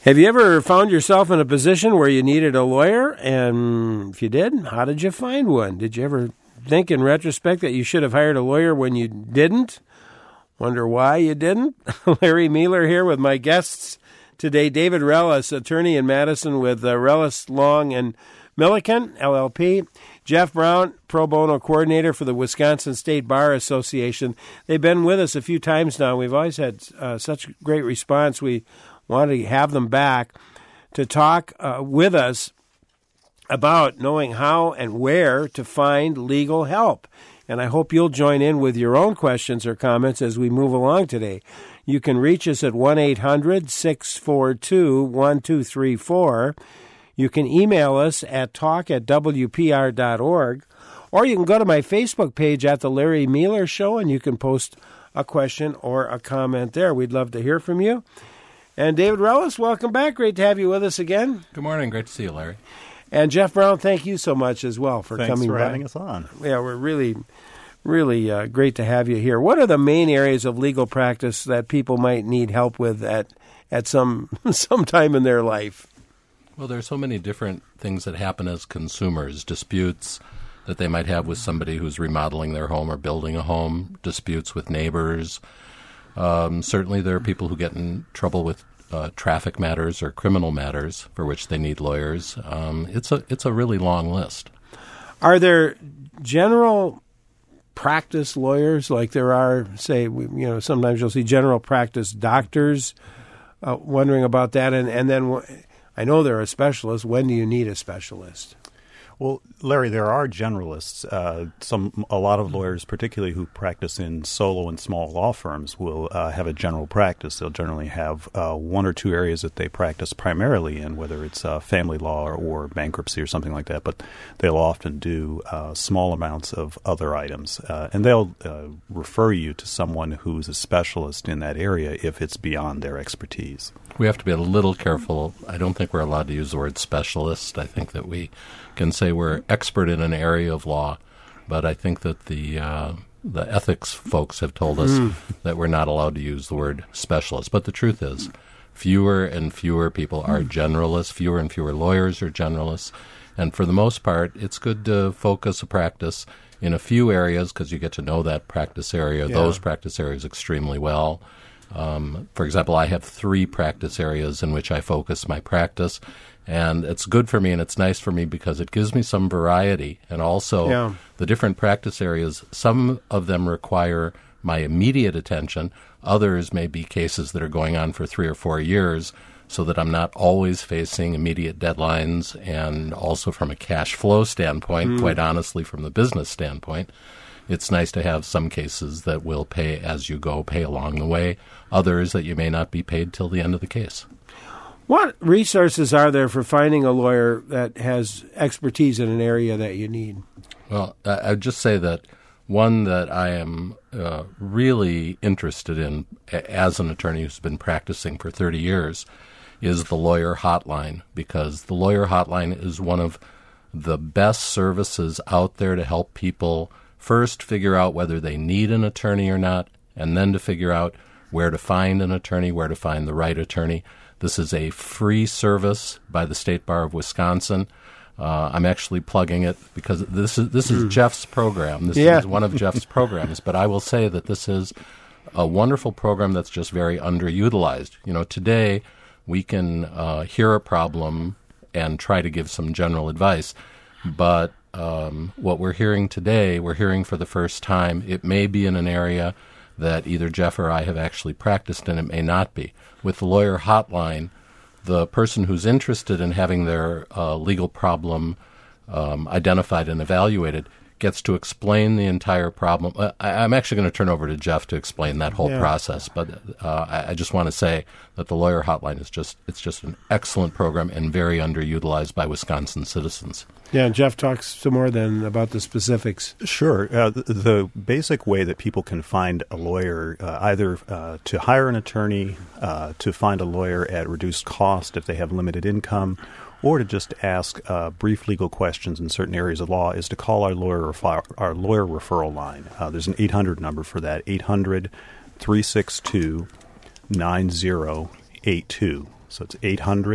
Have you ever found yourself in a position where you needed a lawyer? And if you did, how did you find one? Did you ever think in retrospect that you should have hired a lawyer when you didn't? Wonder why you didn't? Larry Mealer here with my guests today. David Rellis, attorney in Madison with Rellis, Long and Milliken, LLP. Jeff Brown, pro bono coordinator for the Wisconsin State Bar Association. They've been with us a few times now. We've always had such great response. We want to have them back to talk with us about knowing how and where to find legal help. And I hope you'll join in with your own questions or comments as we move along today. You can reach us at 1-800-642-1234. You can email us at talk@wpr.org. Or you can go to my Facebook page at The Larry Mealer Show, and you can post a question or a comment there. We'd love to hear from you. And David Rellis, welcome back. Great to have you with us again. Good morning. Great to see you, Larry. And Jeff Brown, thank you so much as well for coming by. Thanks for having us on. Yeah, we're really great to have you here. What are the main areas of legal practice that people might need help with at some time in their life? Well, there are so many different things that happen as consumers. Disputes that they might have with somebody who's remodeling their home or building a home, disputes with neighbors. Certainly there are people who get in trouble with traffic matters or criminal matters for which they need lawyers. It's a really long list. Are there general practice lawyers like there are, say, sometimes you'll see general practice doctors wondering about that? And then I know there are specialists. When do you need a specialist? Well, Larry, there are generalists. A lot of lawyers, particularly who practice in solo and small law firms, will have a general practice. They'll generally have one or two areas that they practice primarily in, whether it's family law or bankruptcy or something like that. But they'll often do small amounts of other items. And they'll refer you to someone who's a specialist in that area if it's beyond their expertise. We have to be a little careful. I don't think we're allowed to use the word specialist. I think that we can say we're expert in an area of law, but I think that the ethics folks have told us that we're not allowed to use the word specialist. But the truth is, fewer and fewer people are generalists, fewer and fewer lawyers are generalists, and for the most part, it's good to focus a practice in a few areas because you get to know that practice area, those practice areas extremely well. For example, I have 3 practice areas in which I focus my practice, and it's good for me and it's nice for me because it gives me some variety. And also the different practice areas, some of them require my immediate attention. Others may be cases that are going on for 3 or 4 years so that I'm not always facing immediate deadlines, and also from a cash flow standpoint, quite honestly from the business standpoint. It's nice to have some cases that will pay as you go, pay along the way, others that you may not be paid till the end of the case. What resources are there for finding a lawyer that has expertise in an area that you need? Well, I would just say that one that I am really interested in as an attorney who's been practicing for 30 years is the lawyer hotline, because the lawyer hotline is one of the best services out there to help people first figure out whether they need an attorney or not, and then to figure out where to find an attorney, where to find the right attorney. This is a free service by the State Bar of Wisconsin. I'm actually plugging it because this is Jeff's program. This is one of Jeff's programs, but I will say that this is a wonderful program that's just very underutilized. Today we can hear a problem and try to give some general advice, but what we're hearing today, we're hearing for the first time. It may be in an area that either Jeff or I have actually practiced in. It may not be. With the lawyer hotline, the person who's interested in having their legal problem identified and evaluated gets to explain the entire problem. I'm actually going to turn over to Jeff to explain that whole process, but I just want to say that the lawyer hotline is just an excellent program and very underutilized by Wisconsin citizens. Yeah, Jeff talks some more then about the specifics. Sure. The basic way that people can find a lawyer, either to hire an attorney, to find a lawyer at reduced cost if they have limited income, or to just ask brief legal questions in certain areas of law, is to call our lawyer referral line. There's an 800 number for that, 800-362-9082. So it's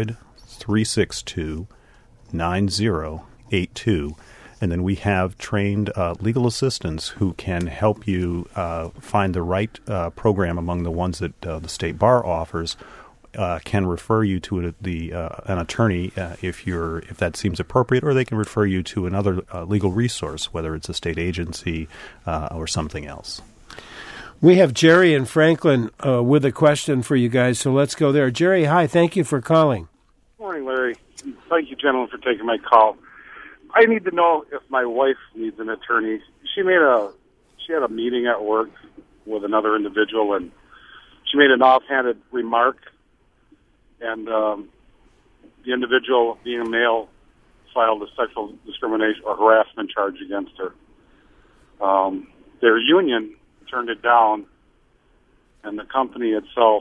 800-362-9082. And then we have trained legal assistants who can help you find the right program among the ones that the State Bar offers. Can refer you to an attorney if that seems appropriate, or they can refer you to another legal resource, whether it's a state agency or something else. We have Jerry in Franklin with a question for you guys, so let's go there. Jerry, hi. Thank you for calling. Morning, Larry. Thank you, gentlemen, for taking my call. I need to know if my wife needs an attorney. She had a meeting at work with another individual, and she made an offhanded remark, and the individual, being a male, filed a sexual discrimination or harassment charge against her. Their union turned it down, and the company itself,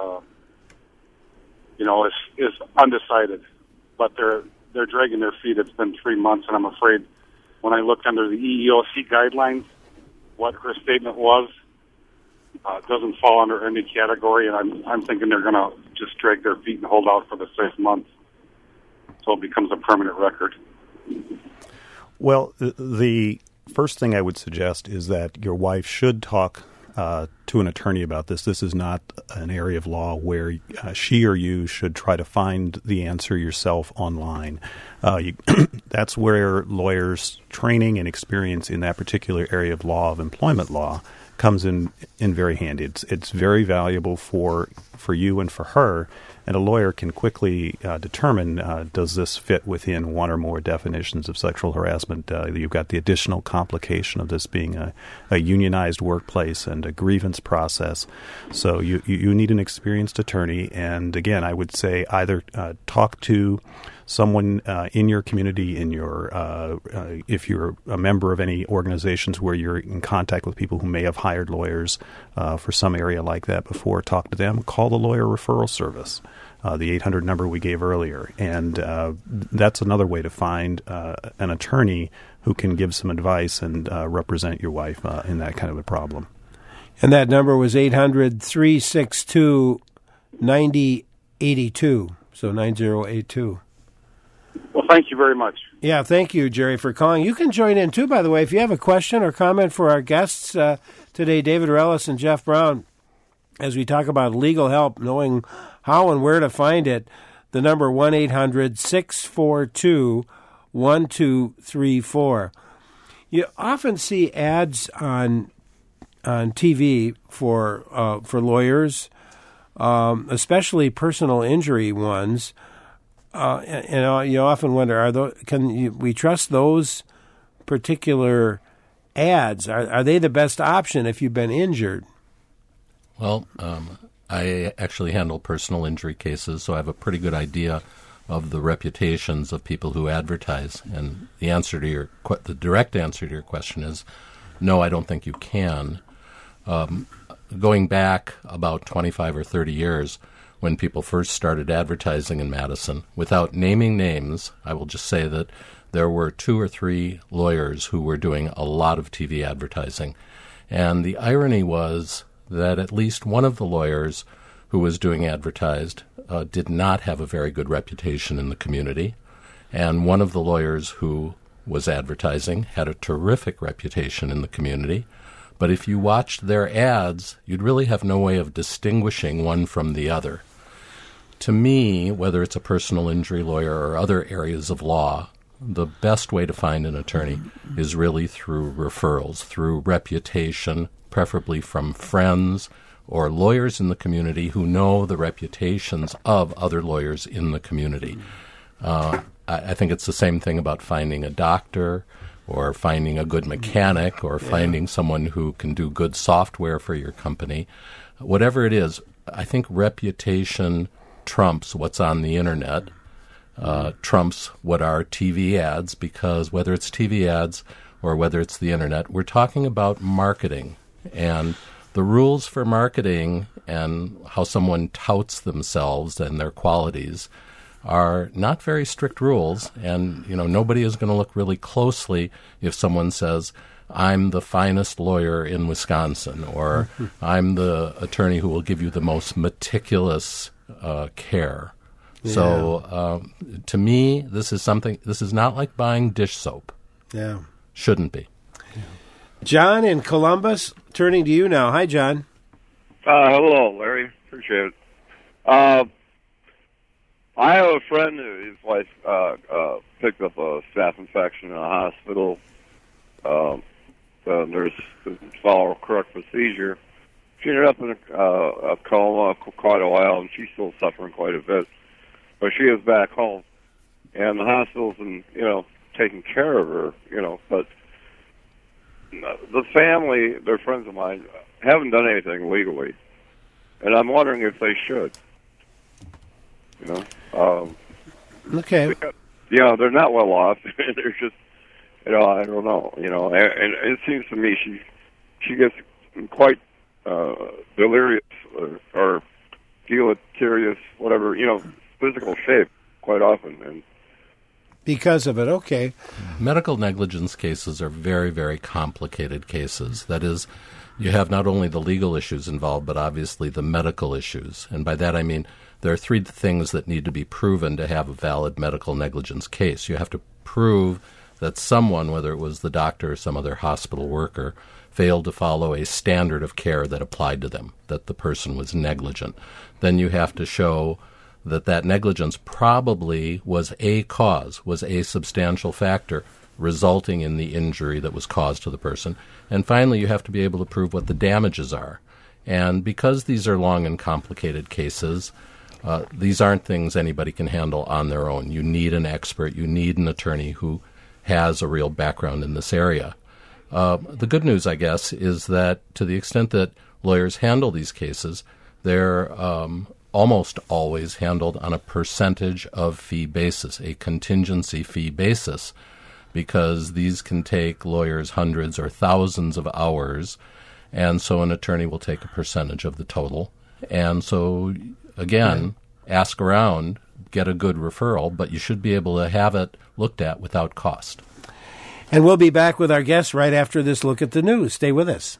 is undecided. But they're dragging their feet. It's been 3 months, and I'm afraid when I looked under the EEOC guidelines, what her statement was doesn't fall under any category, and I'm thinking they're going to just drag their feet and hold out for the 6 months so it becomes a permanent record. Well, the first thing I would suggest is that your wife should talk to an attorney about this. This is not an area of law where she or you should try to find the answer yourself online. That's where lawyers' training and experience in that particular area of law, of employment law, comes in very handy. It's very valuable for you and for her, and a lawyer can quickly determine, does this fit within one or more definitions of sexual harassment? You've got the additional complication of this being a unionized workplace and a grievance process. So you need an experienced attorney, and again, I would say either talk to someone in your community, if you're a member of any organizations where you're in contact with people who may have hired lawyers for some area like that before, talk to them. Call the lawyer referral service, the 800 number we gave earlier. And that's another way to find an attorney who can give some advice and represent your wife in that kind of a problem. And that number was 800-362-9082, so 9082. Well, thank you very much. Yeah, thank you, Jerry, for calling. You can join in, too, by the way. If you have a question or comment for our guests today, David Relis and Jeff Brown, as we talk about legal help, knowing how and where to find it, the number 1-800-642-1234. You often see ads on TV for lawyers, especially personal injury ones. You often wonder, can we trust those particular ads? Are they the best option if you've been injured? Well, I actually handle personal injury cases, so I have a pretty good idea of the reputations of people who advertise. And the direct answer to your question is, no, I don't think you can. Going back about 25 or 30 years, when people first started advertising in Madison, without naming names, I will just say that there were 2 or 3 lawyers who were doing a lot of TV advertising. And the irony was that at least one of the lawyers who was doing advertised did not have a very good reputation in the community. And one of the lawyers who was advertising had a terrific reputation in the community. But if you watched their ads, you'd really have no way of distinguishing one from the other. To me, whether it's a personal injury lawyer or other areas of law, the best way to find an attorney is really through referrals, through reputation, preferably from friends or lawyers in the community who know the reputations of other lawyers in the community. I think it's the same thing about finding a doctor or finding a good mechanic or finding someone who can do good software for your company. Whatever it is, I think reputation trumps what's on the internet, trumps what are TV ads, because whether it's TV ads or whether it's the internet, we're talking about marketing. And the rules for marketing and how someone touts themselves and their qualities are not very strict rules. And, nobody is going to look really closely if someone says, I'm the finest lawyer in Wisconsin, or I'm the attorney who will give you the most meticulous care. So to me, this is not like buying dish soap. Yeah. Shouldn't be. John in Columbus, turning to you now. Hi, John. Hello, Larry. Appreciate it. I have a friend whose wife picked up a staph infection in a hospital. The nurse didn't follow a correct procedure. She ended up in a coma quite a while, and she's still suffering quite a bit. But she is back home, and the hospital's been, taking care of her, but the family, they're friends of mine, haven't done anything legally, and I'm wondering if they should. Okay. They're not well off. They're just, I don't know. And it seems to me she gets quite delirious or deleterious, whatever, physical shape quite often, and because of it, okay. Medical negligence cases are very, very complicated cases. That is, you have not only the legal issues involved, but obviously the medical issues. And by that I mean there are three things that need to be proven to have a valid medical negligence case. You have to prove that someone, whether it was the doctor or some other hospital worker, failed to follow a standard of care that applied to them, that the person was negligent. Then you have to show that negligence probably was a cause, was a substantial factor resulting in the injury that was caused to the person. And finally, you have to be able to prove what the damages are. And because these are long and complicated cases, these aren't things anybody can handle on their own. You need an expert. You need an attorney who has a real background in this area. The good news, I guess, is that to the extent that lawyers handle these cases, they're almost always handled on a percentage of fee basis, a contingency fee basis, because these can take lawyers hundreds or thousands of hours, and so an attorney will take a percentage of the total. And so, again, ask around, get a good referral, but you should be able to have it looked at without cost. And we'll be back with our guests right after this look at the news. Stay with us.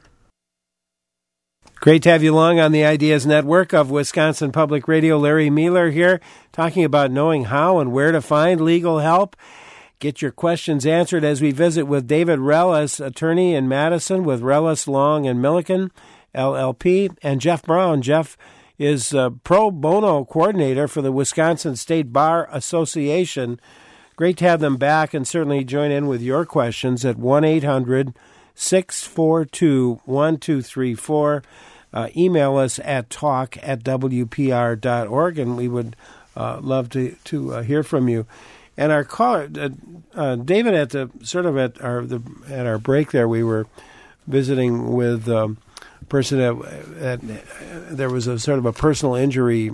Great to have you along on the Ideas Network of Wisconsin Public Radio. Larry Mueller here, talking about knowing how and where to find legal help. Get your questions answered as we visit with David Relis, attorney in Madison with Relis, Long & Milliken, LLP, and Jeff Brown. Jeff is pro bono coordinator for the Wisconsin State Bar Association. Great to have them back, and certainly join in with your questions at 1-800-642-1234. Email us at talk@wpr.org, and we would love to hear from you. And our caller, David, at our break there, we were visiting with a person that there was a sort of a personal injury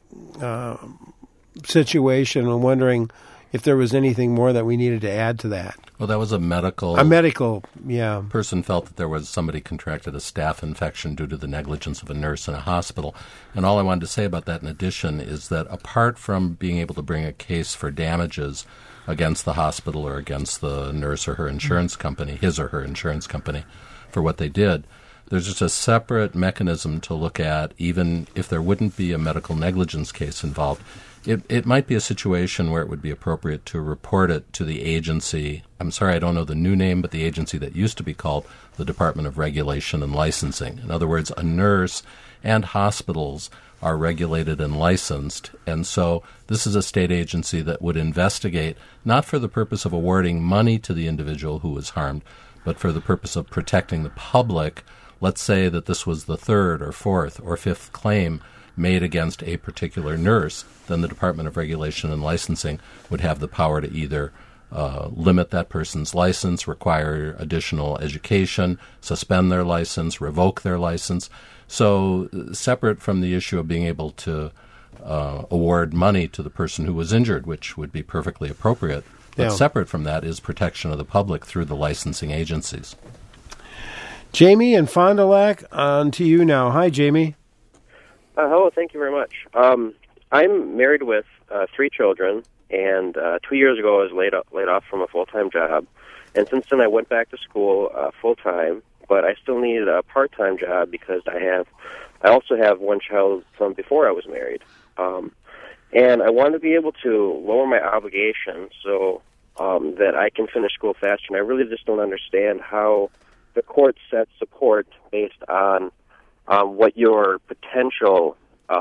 situation, and wondering if there was anything more that we needed to add to that. Well, that was a medical, yeah. Person felt that there was somebody contracted a staph infection due to the negligence of a nurse in a hospital. And all I wanted to say about that in addition is that apart from being able to bring a case for damages against the hospital or against the nurse or her insurance company, his or her insurance company, for what they did, there's just a separate mechanism to look at, even if there wouldn't be a medical negligence case involved. It might be a situation where it would be appropriate to report it to the agency. I'm sorry, I don't know the new name, but the agency that used to be called the Department of Regulation and Licensing. In other words, a nurse and hospitals are regulated and licensed, and so this is a state agency that would investigate, not for the purpose of awarding money to the individual who was harmed, but for the purpose of protecting the public. Let's say that this was the third or fourth or fifth claim made against a particular nurse, then the Department of Regulation and Licensing would have the power to either limit that person's license, require additional education, suspend their license, revoke their license. So separate from the issue of being able to award money to the person who was injured, which would be perfectly appropriate, but separate from that is protection of the public through the licensing agencies. Jamie and Fond du Lac, on to you now. Hi, Jamie. Hello, thank you very much. I'm married with 3 children, and 2 years ago I was laid off from a full-time job. And since then I went back to school full-time, but I still needed a part-time job because I also have one child from before I was married. And I want to be able to lower my obligation so that I can finish school faster. And I really just don't understand how the court sets support based on what your potential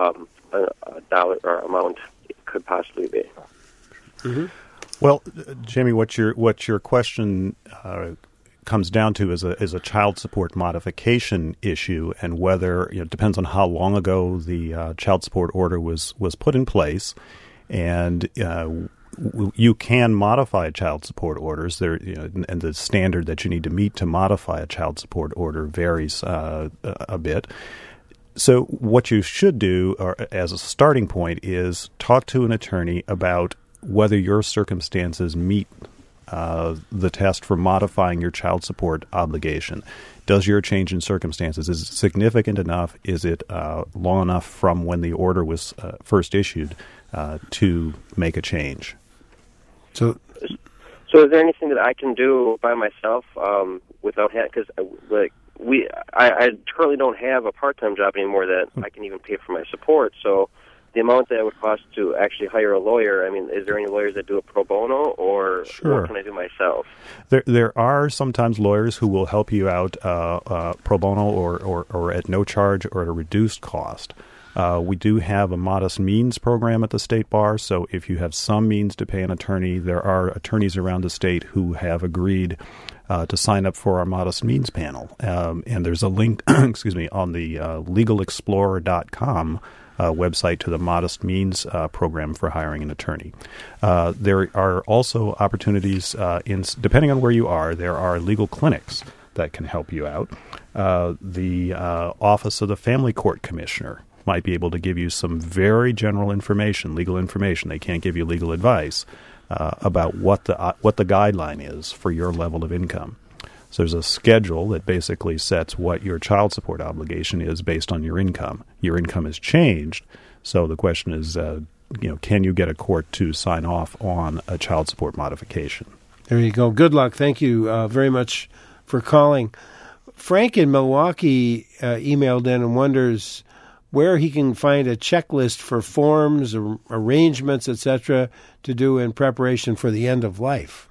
dollar or amount could possibly be. Mm-hmm. Well, Jamie, what your question comes down to is a child support modification issue, and whether it depends on how long ago the child support order was put in place, and you can modify child support orders. There, and the standard that you need to meet to modify a child support order varies a bit. So what you should do, or as a starting point, is talk to an attorney about whether your circumstances meet the test for modifying your child support obligation. Does your change in circumstances, is it significant enough? Is it long enough from when the order was first issued to make a change? So is there anything that I can do by myself without having, because I currently don't have a part-time job anymore that I can even pay for my support, so the amount that it would cost to actually hire a lawyer, I mean, is there any lawyers that do it pro bono, or what can I do myself? There are sometimes lawyers who will help you out pro bono or at no charge or at a reduced cost. We do have a modest means program at the State Bar, so if you have some means to pay an attorney, there are attorneys around the state who have agreed to sign up for our modest means panel. And there's a link, excuse me, on the legalexplorer.com website to the modest means program for hiring an attorney. There are also opportunities, depending on where you are, there are legal clinics that can help you out. The Office of the Family Court Commissioner might be able to give you some very general information, legal information. They can't give you legal advice about what the guideline is for your level of income. So there's a schedule that basically sets what your child support obligation is based on your income. Your income has changed, so the question is, can you get a court to sign off on a child support modification? There you go. Good luck. Thank you very much for calling. Frank in Milwaukee emailed in and wonders where he can find a checklist for forms, arrangements, etc., to do in preparation for the end of life.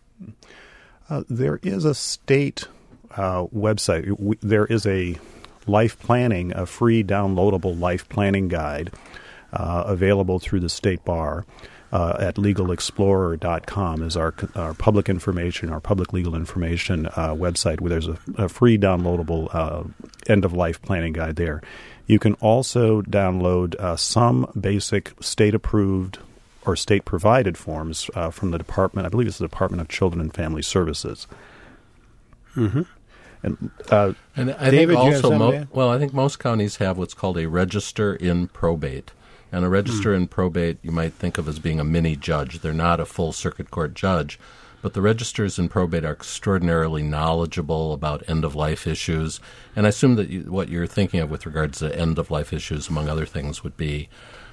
There is a state website. There is a life planning, a free downloadable life planning guide available through the State Bar at legalexplorer.com is our public information, our public legal information website, where there's a free downloadable end-of-life planning guide there. You can also download some basic state-approved or state-provided forms from the Department, I believe it's the Department of Children and Family Services. Mm-hmm. And I David, think also, I think most counties have what's called a register in probate. And a register in probate you might think of as being a mini judge. They're not a full circuit court judge, but the registers in probate are extraordinarily knowledgeable about end-of-life issues. And I assume that what you're thinking of with regards to end-of-life issues, among other things, would be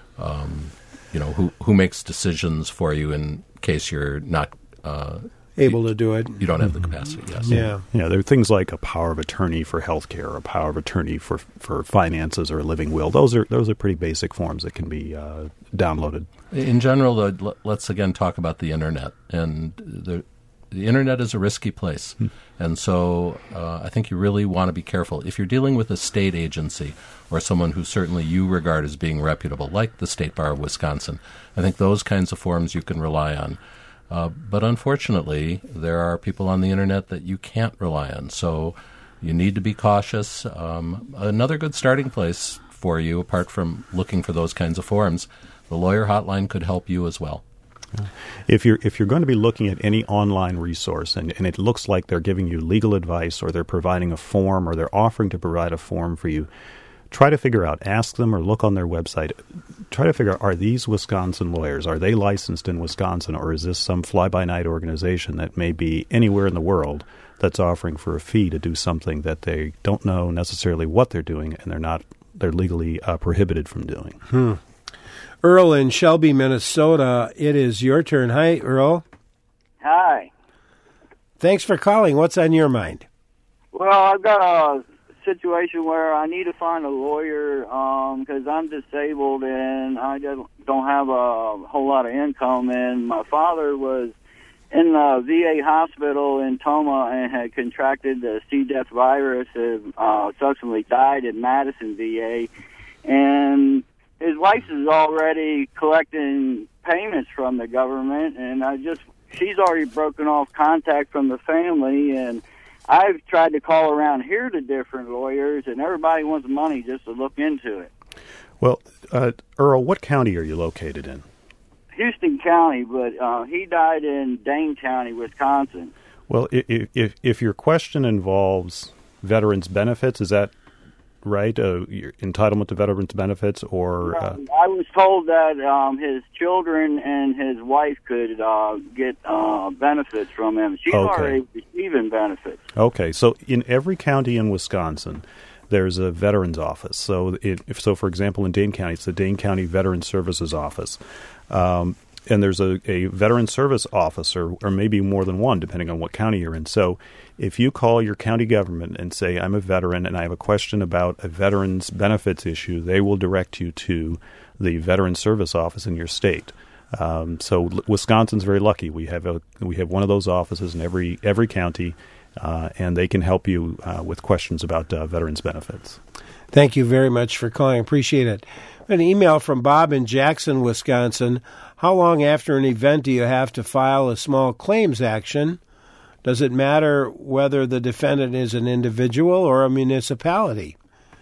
who makes decisions for you in case you're not able to do it. You don't have the capacity, yes. Yeah. Yeah, there are things like a power of attorney for health care, or a power of attorney for finances, or a living will. Those are pretty basic forms that can be downloaded. In general, though, let's again talk about the Internet. And the Internet is a risky place. And so I think you really want to be careful. If you're dealing with a state agency or someone who certainly you regard as being reputable, like the State Bar of Wisconsin, I think those kinds of forms you can rely on. But unfortunately, there are people on the Internet that you can't rely on. So you need to be cautious. Another good starting place for you, apart from looking for those kinds of forms, the lawyer hotline could help you as well. If you're going to be looking at any online resource and it looks like they're giving you legal advice, or they're providing a form, or they're offering to provide a form for you, try to figure out, ask them or look on their website, try to figure out, are these Wisconsin lawyers? Are they licensed in Wisconsin, or is this some fly-by-night organization that may be anywhere in the world that's offering for a fee to do something that they don't know necessarily what they're doing, and they're legally prohibited from doing. Earl in Shelby, Minnesota, it is your turn. Hi, Earl. Hi. Thanks for calling. What's on your mind? Well, I've got a situation where I need to find a lawyer because I'm disabled and I don't have a whole lot of income. And my father was in the VA hospital in Toma and had contracted the C. diff virus and subsequently died in Madison VA. And his wife is already collecting payments from the government, and she's already broken off contact from the family, and I've tried to call around here to different lawyers, and everybody wants money just to look into it. Well, Earl, what county are you located in? Houston County, but he died in Dane County, Wisconsin. Well, if your question involves veterans benefits, is that right? Your entitlement to veterans benefits, or I was told that his children and his wife could get benefits from him. She's already receiving benefits. Okay, so in every county in Wisconsin, there's a veterans office. So, for example, in Dane County, it's the Dane County Veterans Services Office. And there's a veteran service officer, or maybe more than one, depending on what county you're in. So if you call your county government and say, I'm a veteran and I have a question about a veterans benefits issue, they will direct you to the veteran service office in your state. So Wisconsin's very lucky. We have one of those offices in every county, and they can help you with questions about veterans benefits. Thank you very much for calling. Appreciate it. An email from Bob in Jackson, Wisconsin. How long after an event do you have to file a small claims action? Does it matter whether the defendant is an individual or a municipality?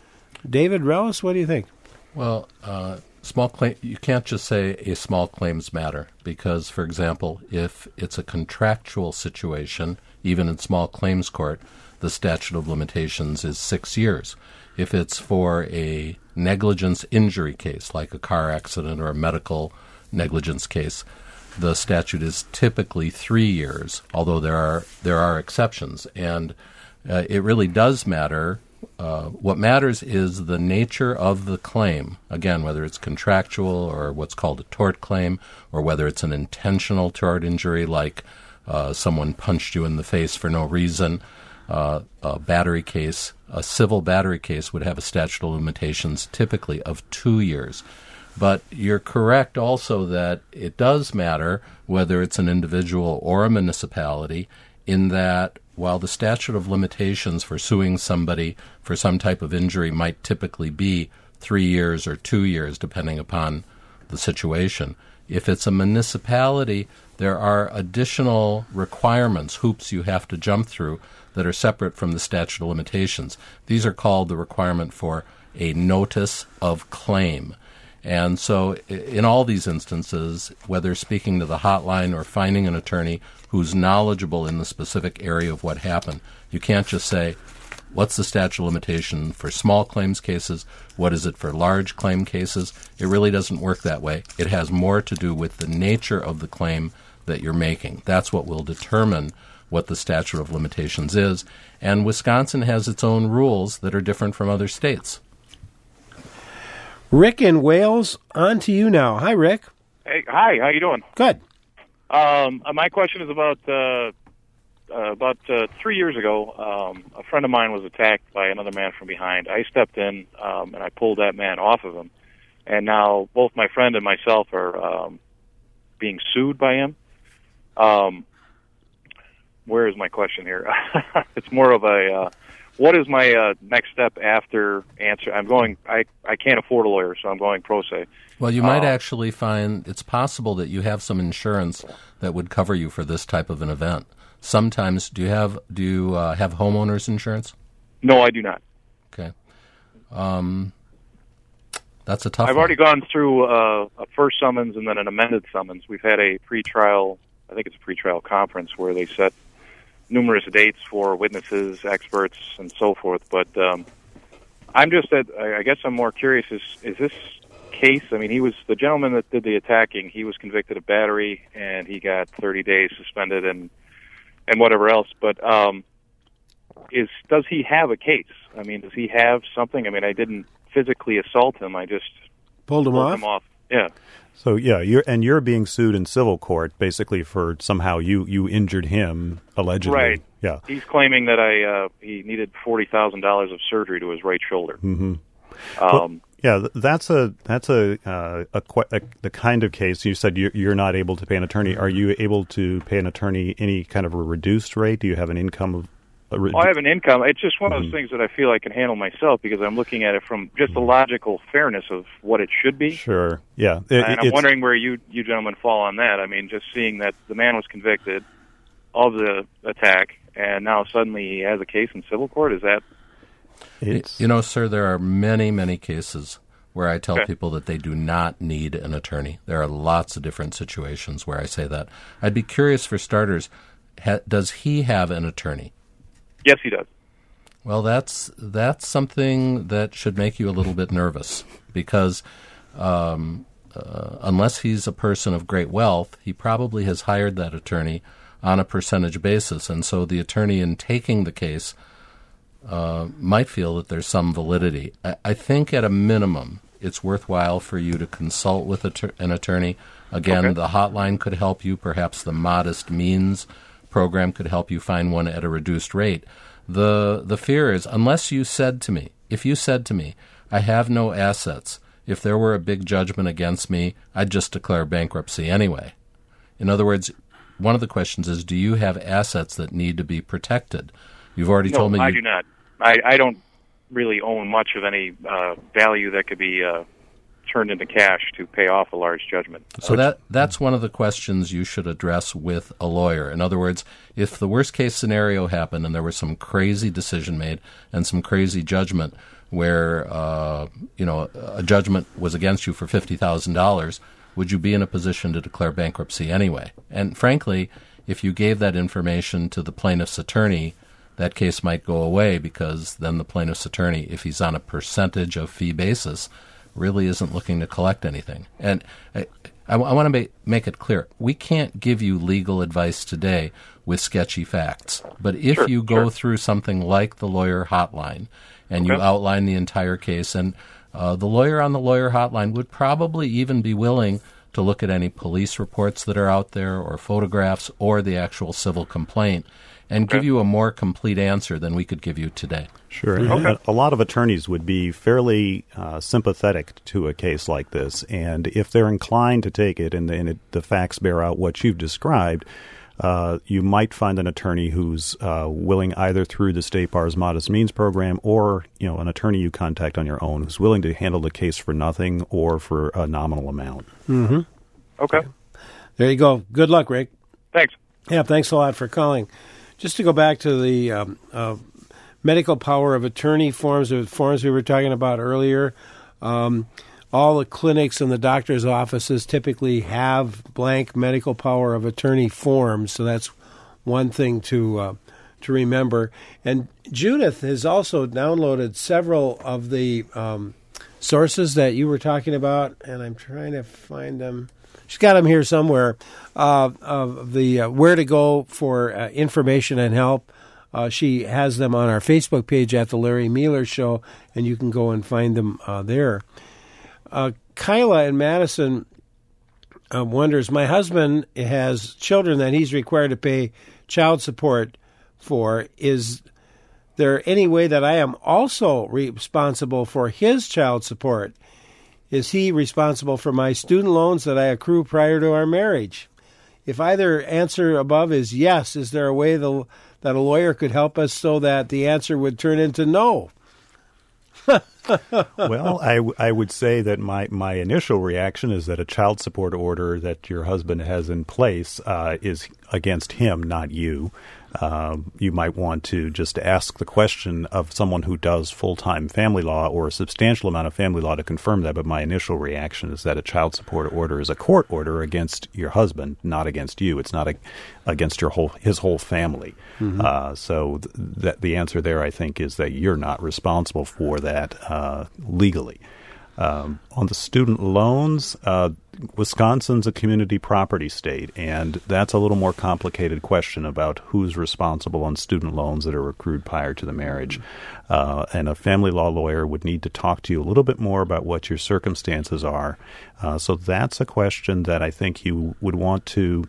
David Rellis, what do you think? Well, small claim, you can't just say a small claims matter because, for example, if it's a contractual situation, even in small claims court, the statute of limitations is 6 years. If it's for a negligence injury case, like a car accident or a medical negligence case, the statute is typically 3 years, although there are exceptions. And it really does matter. What matters is the nature of the claim, again, whether it's contractual or what's called a tort claim, or whether it's an intentional tort injury like someone punched you in the face for no reason. A battery case, a civil battery case would have a statute of limitations typically of 2 years. But you're correct also that it does matter whether it's an individual or a municipality, in that while the statute of limitations for suing somebody for some type of injury might typically be 3 years or 2 years, depending upon the situation, if it's a municipality, there are additional requirements, hoops you have to jump through that are separate from the statute of limitations. These are called the requirement for a notice of claim. And so in all these instances, whether speaking to the hotline or finding an attorney who's knowledgeable in the specific area of what happened, you can't just say, what's the statute of limitation for small claims cases? What is it for large claim cases? It really doesn't work that way. It has more to do with the nature of the claim that you're making. That's what will determine what the statute of limitations is. And Wisconsin has its own rules that are different from other states. Rick in Wales, on to you now. Hi, Rick. Hey, hi. How you doing? Good. My question is about 3 years ago. A friend of mine was attacked by another man from behind. I stepped in and I pulled that man off of him, and now both my friend and myself are being sued by him. Where is my question here? It's more of a. What is my next step after answer? I can't afford a lawyer, so I'm going pro se. Well, you might actually find it's possible that you have some insurance that would cover you for this type of an event. Sometimes, do you have homeowners insurance? No, I do not. Okay. That's a tough one. I've already gone through a first summons and then an amended summons. We've had a pretrial, I think it's a pretrial conference where they set numerous dates for witnesses, experts, and so forth. But I guess I'm more curious, is this case, I mean, he was the gentleman that did the attacking, he was convicted of battery, and he got 30 days suspended and whatever else. But does he have a case? I mean, does he have something? I mean, I didn't physically assault him. I just pulled him off. Yeah. So yeah, you're being sued in civil court basically for somehow you injured him allegedly. Right. Yeah. He's claiming that he needed $40,000 of surgery to his right shoulder. Mm-hmm. Yeah, that's the kind of case. You said you're not able to pay an attorney. Are you able to pay an attorney any kind of a reduced rate? Do you have an income of? I have an income. It's just one of those things that I feel I can handle myself because I'm looking at it from just the logical fairness of what it should be. Sure. Yeah. And I'm wondering where you gentlemen fall on that. I mean, just seeing that the man was convicted of the attack, and now suddenly he has a case in civil court. Is that? You know, sir, there are many, many cases where I tell people that they do not need an attorney. There are lots of different situations where I say that. I'd be curious, for starters, does he have an attorney? Yes, he does. Well, that's something that should make you a little bit nervous because unless he's a person of great wealth, he probably has hired that attorney on a percentage basis. And so the attorney in taking the case might feel that there's some validity. I think at a minimum, it's worthwhile for you to consult with an attorney. Again, the hotline could help you. Perhaps the Modest Means program could help you find one at a reduced rate. The fear is, if you said to me, I have no assets, if there were a big judgment against me, I'd just declare bankruptcy anyway. In other words, one of the questions is, do you have assets that need to be protected? You've already told me. No, I do not. I don't really own much of any value that could be turned into cash to pay off a large judgment. So that's one of the questions you should address with a lawyer. In other words, if the worst case scenario happened and there was some crazy decision made and some crazy judgment where a judgment was against you for $50,000, would you be in a position to declare bankruptcy anyway? And frankly, if you gave that information to the plaintiff's attorney, that case might go away because then the plaintiff's attorney, if he's on a percentage of fee basis, really isn't looking to collect anything. And I want to make it clear, we can't give you legal advice today with sketchy facts. But if you go through something like the lawyer hotline and you outline the entire case, and the lawyer on the lawyer hotline would probably even be willing to look at any police reports that are out there or photographs or the actual civil complaint and give you a more complete answer than we could give you today. Sure. A lot of attorneys would be fairly sympathetic to a case like this, and if they're inclined to take it and the facts bear out what you've described, you might find an attorney who's willing, either through the State Bar's Modest Means program or an attorney you contact on your own who's willing to handle the case for nothing or for a nominal amount. Mm-hmm. Okay. There you go. Good luck, Rick. Thanks. Yeah, thanks a lot for calling. Just to go back to the medical power of attorney forms we were talking about earlier, all the clinics and the doctor's offices typically have blank medical power of attorney forms, so that's one thing to remember. And Judith has also downloaded several of the sources that you were talking about, and I'm trying to find them. She's got them here somewhere, of the where to go for information and help. She has them on our Facebook page at The Larry Mealer Show, and you can go and find them there. Kyla in Madison wonders, my husband has children that he's required to pay child support for. Is there any way that I am also responsible for his child support? Is he responsible for my student loans that I accrue prior to our marriage? If either answer above is yes, is there a way that a lawyer could help us so that the answer would turn into no? Well, I would say that my initial reaction is that a child support order that your husband has in place is against him, not you. You might want to just ask the question of someone who does full-time family law or a substantial amount of family law to confirm that. But my initial reaction is that a child support order is a court order against your husband, not against you. It's not against his whole family. Mm-hmm. So the answer there, I think, is that you're not responsible for that legally. On the student loans, Wisconsin's a community property state, and that's a little more complicated question about who's responsible on student loans that are accrued prior to the marriage. And a family law lawyer would need to talk to you a little bit more about what your circumstances are. So that's a question that I think you would want to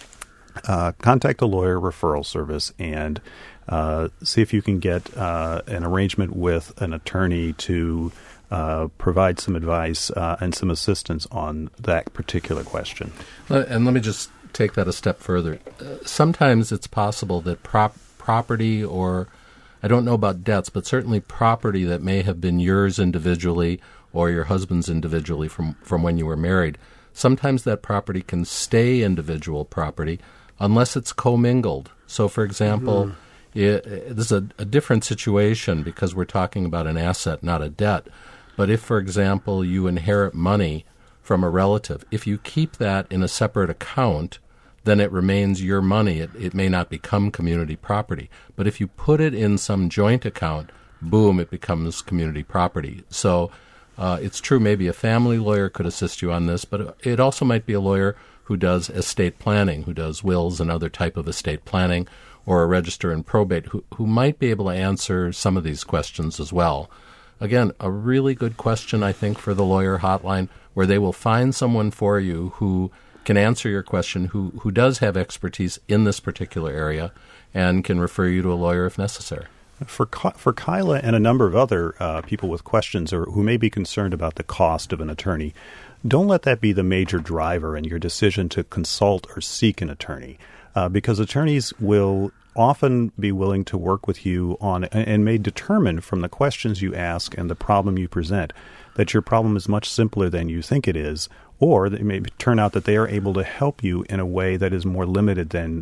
contact a lawyer referral service and see if you can get an arrangement with an attorney to provide some advice and some assistance on that particular question. And let me just take that a step further. Sometimes it's possible that property, or I don't know about debts, but certainly property that may have been yours individually or your husband's individually from when you were married, sometimes that property can stay individual property unless it's commingled. So, for example, this is a different situation because we're talking about an asset, not a debt. But if, for example, you inherit money from a relative, if you keep that in a separate account, then it remains your money. It may not become community property. But if you put it in some joint account, boom, it becomes community property. So it's true, maybe a family lawyer could assist you on this, but it also might be a lawyer who does estate planning, who does wills and other type of estate planning, or a register and probate, who might be able to answer some of these questions as well. Again, a really good question, I think, for the lawyer hotline, where they will find someone for you who can answer your question, who does have expertise in this particular area, and can refer you to a lawyer if necessary. For Kyla and a number of other people with questions or who may be concerned about the cost of an attorney, don't let that be the major driver in your decision to consult or seek an attorney, because attorneys will often be willing to work with you on and may determine from the questions you ask and the problem you present that your problem is much simpler than you think it is, or it may turn out that they are able to help you in a way that is more limited than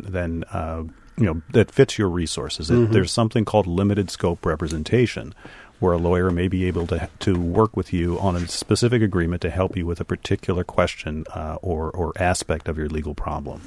that fits your resources. There's something called limited scope representation, where a lawyer may be able to work with you on a specific agreement to help you with a particular question or aspect of your legal problem.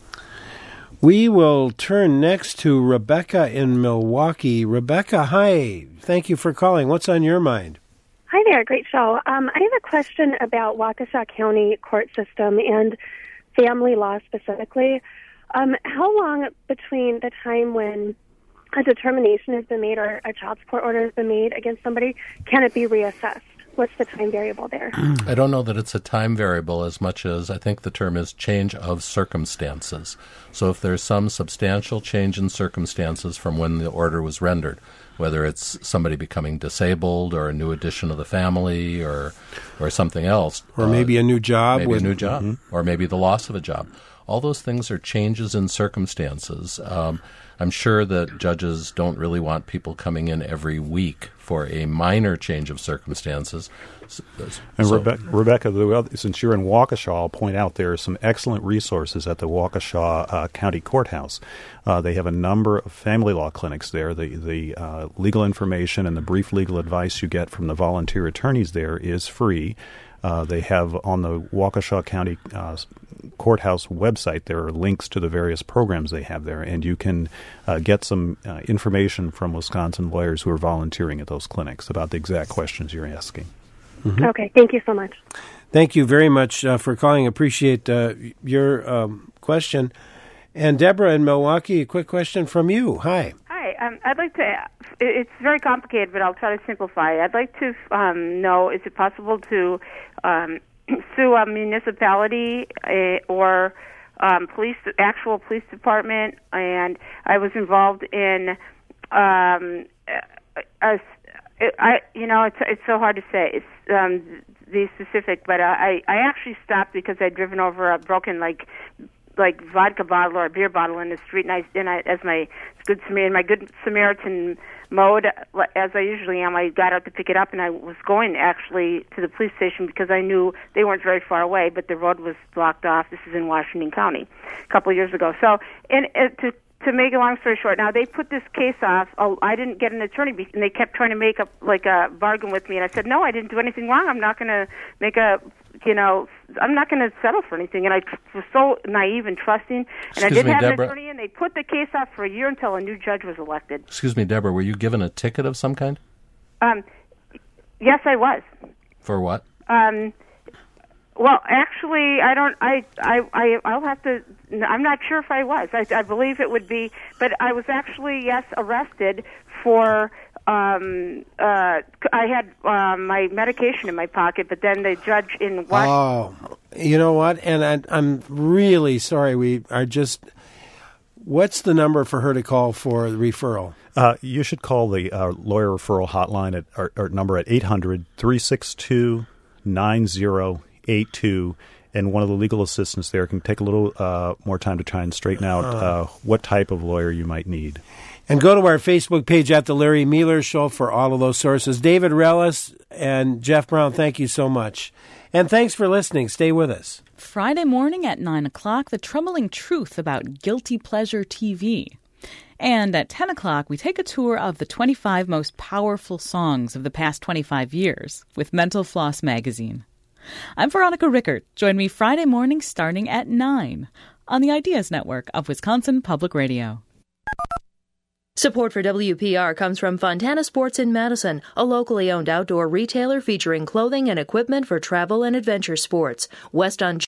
We will turn next to Rebecca in Milwaukee. Rebecca, hi. Thank you for calling. What's on your mind? Hi there. Great show. I have a question about Waukesha County court system and family law specifically. How long between the time when a determination has been made or a child support order has been made against somebody can it be reassessed? What's the time variable there? I don't know that it's a time variable as much as I think the term is change of circumstances. So if there's some substantial change in circumstances from when the order was rendered, whether it's somebody becoming disabled or a new addition to the family or something else. Or maybe a new job. Maybe a new job, or maybe the loss of a job. All those things are changes in circumstances. I'm sure that judges don't really want people coming in every week for a minor change of circumstances. And Rebecca, since you're in Waukesha, I'll point out there are some excellent resources at the Waukesha County Courthouse. They have a number of family law clinics there. The legal information and the brief legal advice you get from the volunteer attorneys there is free. They have on the Waukesha County Courthouse website, there are links to the various programs they have there, and you can get some information from Wisconsin lawyers who are volunteering at those clinics about the exact questions you're asking. Mm-hmm. Okay, thank you so much. Thank you very much for calling. Appreciate your question. And Deborah in Milwaukee, a quick question from you. Hi. Hi. I'd like to, it's very complicated, but I'll try to simplify. I'd like to know, is it possible to sue a municipality or actual police department? And I was involved in, it's so hard to say. Be specific, but I actually stopped because I'd driven over a broken like vodka bottle or a beer bottle in the street, and I as my good Samaritan mode, as I usually am, I got out to pick it up, and I was going actually to the police station because I knew they weren't very far away, but the road was blocked off. This is in Washington County a couple of years ago. So, to make a long story short, now they put this case off. I didn't get an attorney, and they kept trying to make a bargain with me. And I said, no, I didn't do anything wrong. I'm not going to I'm not going to settle for anything. And I was so naive and trusting. And I didn't have an attorney, and they put the case off for a year until a new judge was elected. Excuse me, Deborah, were you given a ticket of some kind? Yes, I was. For what? Well, actually, I don't. I'll have to. I'm not sure if I was. I believe it would be, but I was actually arrested for. I had my medication in my pocket, but then the judge in Washington. Oh, you know what? And I'm really sorry. We are just. What's the number for her to call for the referral? You should call the lawyer referral hotline at our number at 800-362-9082, and one of the legal assistants there can take a little more time to try and straighten out what type of lawyer you might need. And go to our Facebook page at The Larry Meeler Show for all of those sources. David Relis and Jeff Brown, thank you so much. And thanks for listening. Stay with us. Friday morning at 9 o'clock, the troubling truth about guilty pleasure TV. And at 10 o'clock, we take a tour of the 25 most powerful songs of the past 25 years with Mental Floss magazine. I'm Veronica Rickert. Join me Friday morning starting at 9 on the Ideas Network of Wisconsin Public Radio. Support for WPR comes from Fontana Sports in Madison, a locally owned outdoor retailer featuring clothing and equipment for travel and adventure sports. West on